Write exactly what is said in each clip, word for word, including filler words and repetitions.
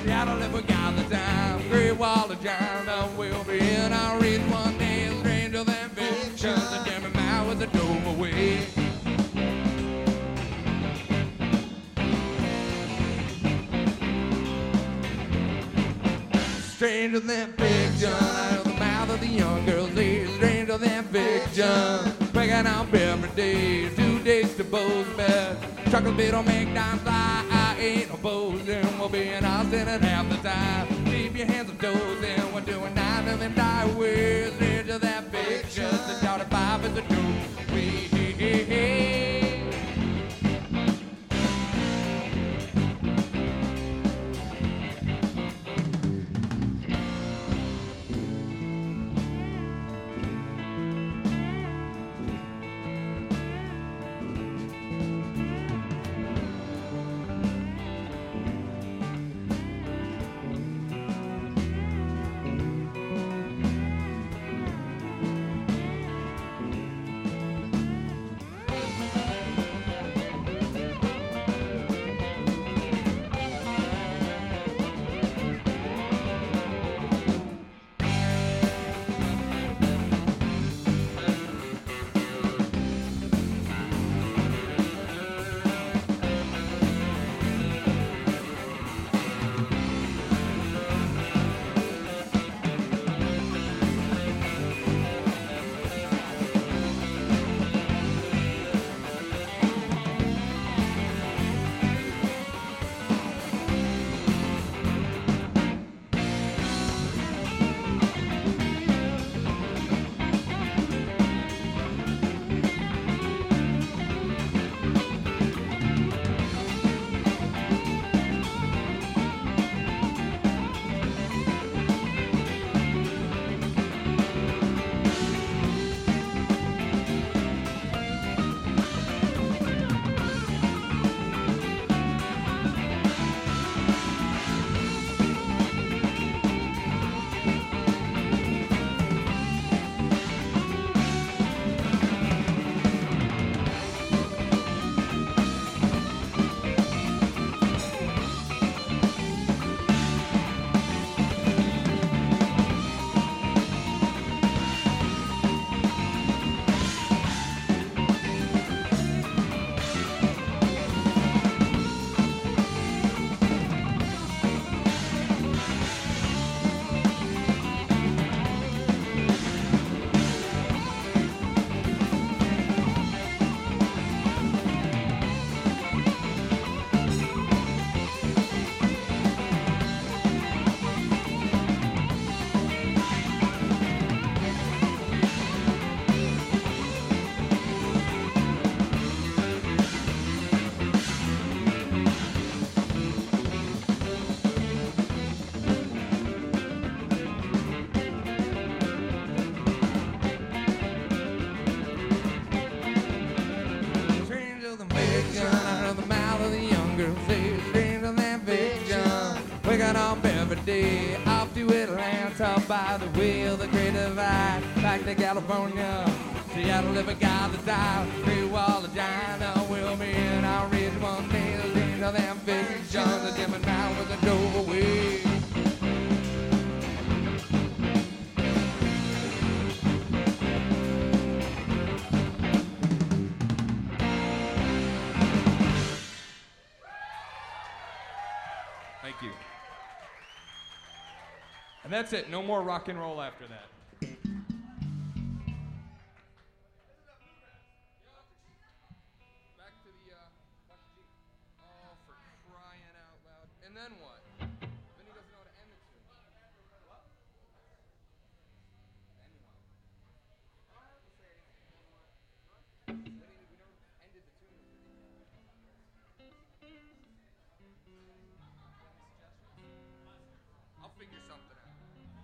Seattle if we got the time. Great Wall of China will be in our reach one day. Stranger than fiction. The Jimmy Mouth was a dove away. Stranger than fiction, out of the mouth of the young girls' age. Stranger than fiction, waking up every day. Two days to boast bed. Chocolate bit on McDonald's, I ain't no boasting. We'll be in Austin at half the time. Keep your hands up dozing. We're doing nine of them die ways. Stranger than fiction, the Charlie Five is a dope. We day off to Atlanta by the wheel, the Great Divide, back to California, Seattle if we got the time. Great Wall of China will be in our reach one day. Stranger than fiction, the Jimmy Mouth was a dove away. Thank you. And that's it. No more rock and roll after that. Back to the, uh, back to G. Oh, for crying out loud. And then what? Then he doesn't know how to end the tune. What? Then what? I don't have to say anything. Then what? Then he, we never ended the tune. I'll figure something out.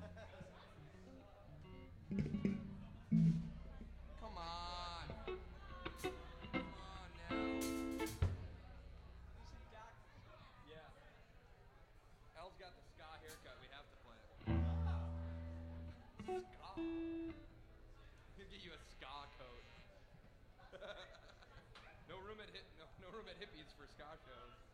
Come on. Come on now. Yeah. Elle's got the ska haircut. We have to play it. Ska. We'll get you a ska coat. no room at hip, no, no room at hippies for ska shows.